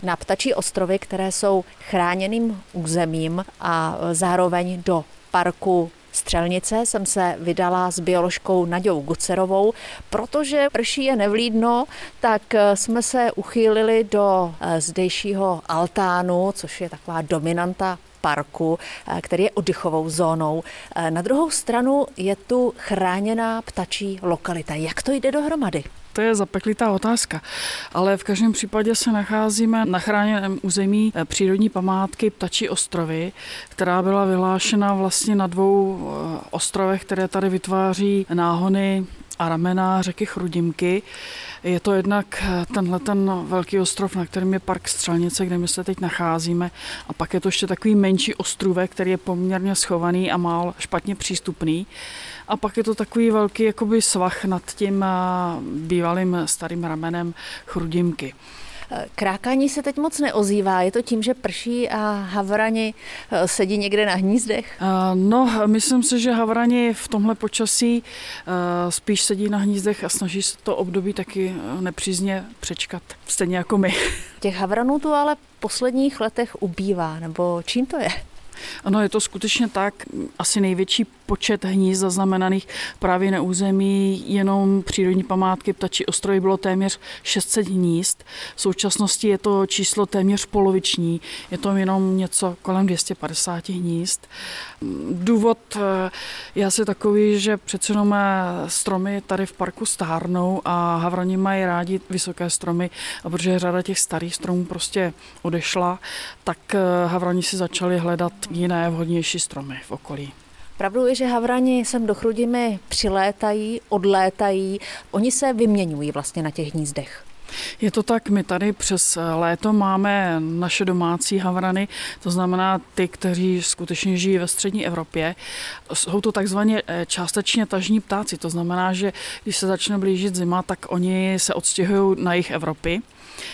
Na Ptačí ostrovy, které jsou chráněným územím a zároveň do parku Střelnice, jsem se vydala s bioložkou Naďou Gucerovou, protože prší je nevlídno, tak jsme se uchýlili do zdejšího altánu, což je taková dominanta parku, který je oddychovou zónou. Na druhou stranu je tu chráněná ptačí lokalita. Jak to jde dohromady? To je zapeklitá otázka, ale v každém případě se nacházíme na chráněném území přírodní památky Ptačí ostrovy, která byla vyhlášena vlastně na 2 ostrovech, které tady vytváří náhony a ramena řeky Chrudimky. Je to jednak ten velký ostrov, na kterém je park Střelnice, kde my se teď nacházíme, a pak je to ještě takový menší ostrůvek, který je poměrně schovaný a málo špatně přístupný. A pak je to takový velký jakoby svah nad tím bývalým starým ramenem Chrudimky. Krákání se teď moc neozývá. Je to tím, že prší a havrani sedí někde na hnízdech? No, myslím si, že havrani v tomhle počasí spíš sedí na hnízdech a snaží se to období taky nepřízně přečkat, stejně jako my. Těch havranů tu ale v posledních letech ubývá, nebo čím to je? Ano, je to skutečně tak. Asi největší počet hnízd zaznamenaných právě na území jenom přírodní památky Ptačí ostrovy bylo téměř 600 hnízd. V současnosti je to číslo téměř poloviční. Je to jenom něco kolem 250 hnízd. Důvod je asi takový, že přece jenom stromy tady v parku stárnou a havrani mají rádi vysoké stromy, a protože řada těch starých stromů prostě odešla, tak havrani si začali hledat jiné vhodnější stromy v okolí. Pravdou je, že havrani sem do Chrudimi přilétají, odlétají. Oni se vyměňují vlastně na těch hnízdech. Je to tak, my tady přes léto máme naše domácí havrany, to znamená ty, kteří skutečně žijí ve střední Evropě. Jsou to takzvaně částečně tažní ptáci, to znamená, že když se začne blížit zima, tak oni se odstěhují na jih Evropy.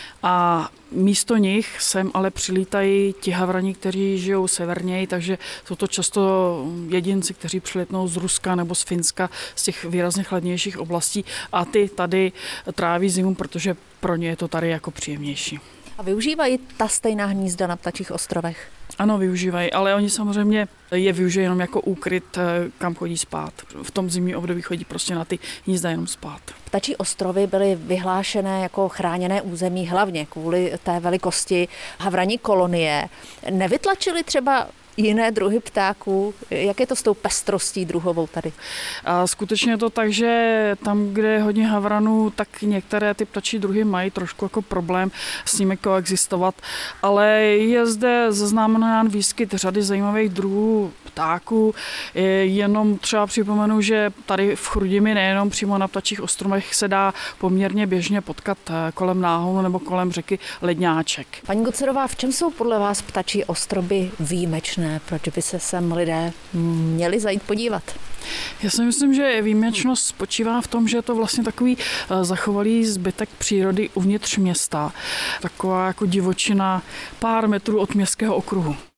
A místo nich sem ale přilítají ti havrani, kteří žijou severněji, takže jsou to často jedinci, kteří přiletnou z Ruska nebo z Finska, z těch výrazně chladnějších oblastí, a ty tady tráví zimu, protože pro ně je to tady jako příjemnější. A využívají ta stejná hnízda na Ptačích ostrovech? Ano, využívají, ale oni samozřejmě je využijí jenom jako úkryt, kam chodí spát. V tom zimním období chodí prostě na ty hnízda jenom spát. Ptačí ostrovy byly vyhlášené jako chráněné území hlavně kvůli té velikosti havraní kolonie. Nevytlačili třeba jiné druhy ptáků? Jak je to s tou pestrostí druhovou tady? A skutečně je to tak, že tam, kde je hodně havranů, tak některé ty ptačí druhy mají trošku jako problém s nimi koexistovat, ale je zde zaznamenán výskyt řady zajímavých druhů ptáků. Jenom třeba připomenu, že tady v Chrudimi, nejenom přímo na Ptačích ostrovech, se dá poměrně běžně potkat kolem náhonu nebo kolem řeky Ledňáček. Paní Gucerová, v čem jsou podle vás Ptačí ostrovy výjimečné? Proč by se sem lidé měli zajít podívat? Já si myslím, že výjimečnost spočívá v tom, že je to vlastně takový zachovalý zbytek přírody uvnitř města. Taková jako divočina pár metrů od městského okruhu.